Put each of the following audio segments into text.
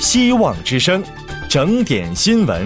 希望之声，整点新闻。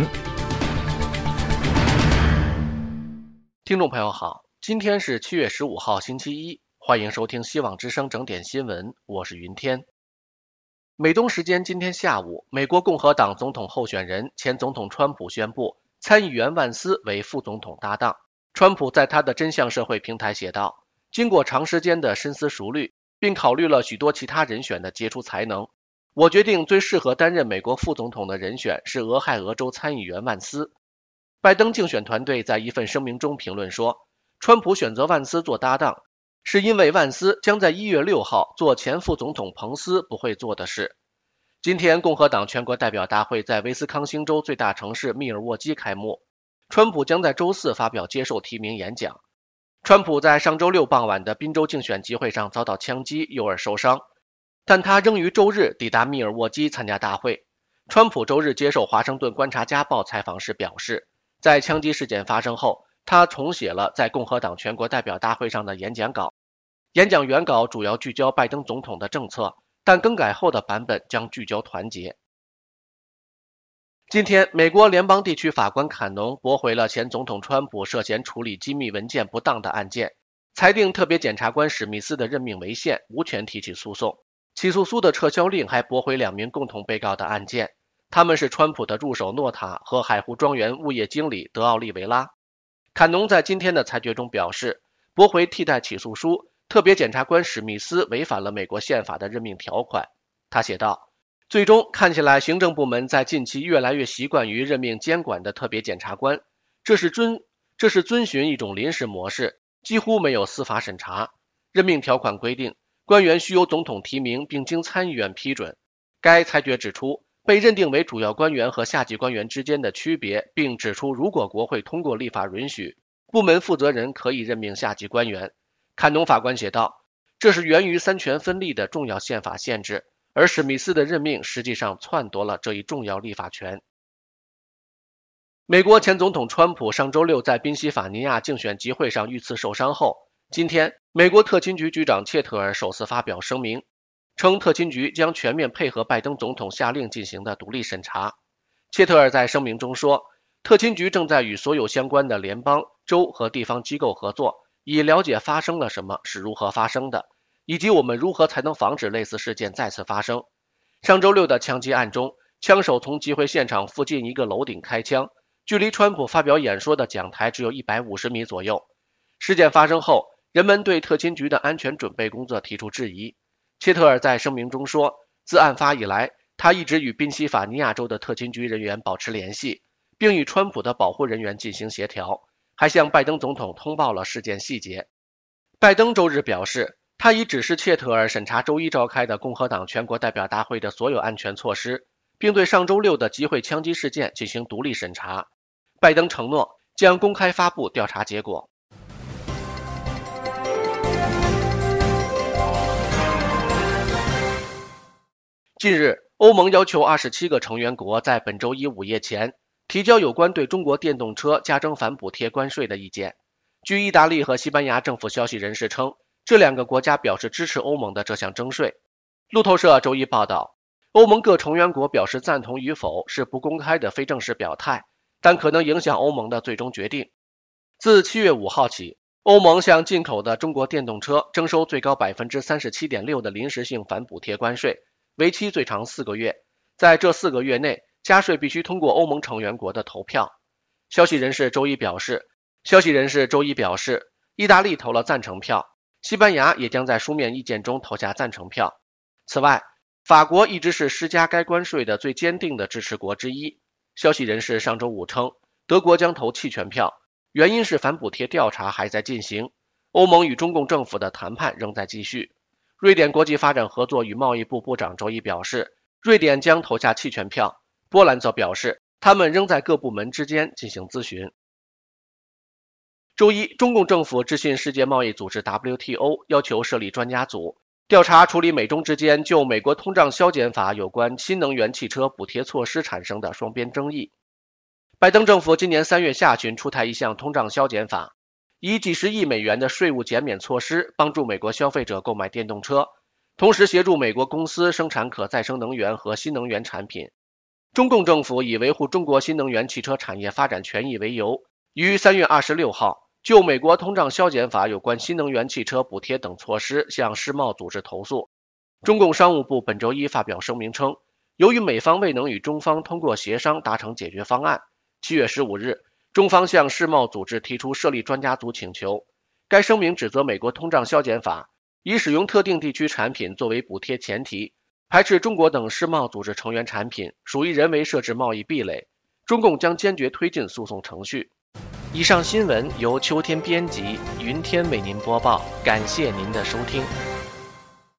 听众朋友好，今天是7月15号星期一，欢迎收听希望之声整点新闻，我是云天。美东时间今天下午，美国共和党总统候选人前总统川普宣布参议员万斯为副总统搭档。川普在他的真相社会平台写道，经过长时间的深思熟虑，并考虑了许多其他人选的杰出才能，我决定最适合担任美国副总统的人选是俄亥俄州参议员万斯。拜登竞选团队在一份声明中评论说，川普选择万斯做搭档，是因为万斯将在1月6号做前副总统彭斯不会做的事。今天共和党全国代表大会在威斯康星州最大城市密尔沃基开幕，川普将在周四发表接受提名演讲。川普在上周六傍晚的宾州竞选集会上遭到枪击，右耳受伤，但他仍于周日抵达密尔沃基参加大会。川普周日接受华盛顿观察家报采访时表示，在枪击事件发生后，他重写了在共和党全国代表大会上的演讲稿。演讲原稿主要聚焦拜登总统的政策，但更改后的版本将聚焦团结。今天，美国联邦地区法官坎农驳回了前总统川普涉嫌处理机密文件不当的案件，裁定特别检察官史密斯的任命违宪，无权提起诉讼。起诉书的撤销令还驳回2名共同被告的案件，他们是川普的助手诺塔和海湖庄园物业经理德奥利维拉。坎农在今天的裁决中表示，驳回替代起诉书，特别检察官史密斯违反了美国宪法的任命条款。他写道，最终看起来行政部门在近期越来越习惯于任命监管的特别检察官，这是遵循一种临时模式，几乎没有司法审查。任命条款规定，官员需由总统提名并经参议院批准。该裁决指出，被认定为主要官员和下级官员之间的区别，并指出如果国会通过立法允许，部门负责人可以任命下级官员。坎农法官写道，这是源于三权分立的重要宪法限制，而史密斯的任命实际上篡夺了这一重要立法权。美国前总统川普上周六在宾夕法尼亚竞选集会上遇刺受伤后，今天美国特勤局局长切特尔首次发表声明，称特勤局将全面配合拜登总统下令进行的独立审查。切特尔在声明中说，特勤局正在与所有相关的联邦、州和地方机构合作，以了解发生了什么，是如何发生的，以及我们如何才能防止类似事件再次发生。上周六的枪击案中，枪手从集会现场附近一个楼顶开枪，距离川普发表演说的讲台只有150米左右。事件发生后，人们对特勤局的安全准备工作提出质疑。切特尔在声明中说，自案发以来，他一直与宾夕法尼亚州的特勤局人员保持联系，并与川普的保护人员进行协调，还向拜登总统通报了事件细节。拜登周日表示，他已指示切特尔审查周一召开的共和党全国代表大会的所有安全措施，并对上周六的集会枪击事件进行独立审查。拜登承诺将公开发布调查结果。近日，欧盟要求27个成员国在本周一午夜前提交有关对中国电动车加征反补贴关税的意见。据意大利和西班牙政府消息人士称，这2个国家表示支持欧盟的这项征税。路透社周一报道，欧盟各成员国表示赞同与否是不公开的非正式表态，但可能影响欧盟的最终决定。自7月5号起，欧盟向进口的中国电动车征收最高 37.6% 的临时性反补贴关税，为期最长4个月，在这4个月内，加税必须通过欧盟成员国的投票。消息人士周一表示，意大利投了赞成票，西班牙也将在书面意见中投下赞成票。此外，法国一直是施加该关税的最坚定的支持国之一。消息人士上周五称，德国将投弃权票，原因是反补贴调查还在进行，欧盟与中共政府的谈判仍在继续。瑞典国际发展合作与贸易部部长周一表示，瑞典将投下弃权票。波兰则表示，他们仍在各部门之间进行咨询。周一，中共政府致信世界贸易组织 WTO， 要求设立专家组，调查处理美中之间就美国通胀削减法有关新能源汽车补贴措施产生的双边争议。拜登政府今年3月下旬出台一项通胀削减法，以几十亿美元的税务减免措施帮助美国消费者购买电动车， 同时协助美国公司生产可再生能源和新能源产品。中共政府以维护中国新能源汽车产业发展权益为由，于3月26号就美国通胀削减法有关新能源汽车补贴等措施向世贸组织投诉。中共商务部本周一发表声明称，由于美方未能与中方通过协商达成解决方案，7月15日，中方向世贸组织提出设立专家组请求。该声明指责美国通胀削减法以使用特定地区产品作为补贴前提，排斥中国等世贸组织成员产品，属于人为设置贸易壁垒。中共将坚决推进诉讼程序。以上新闻由秋天编辑，云天为您播报，感谢您的收听。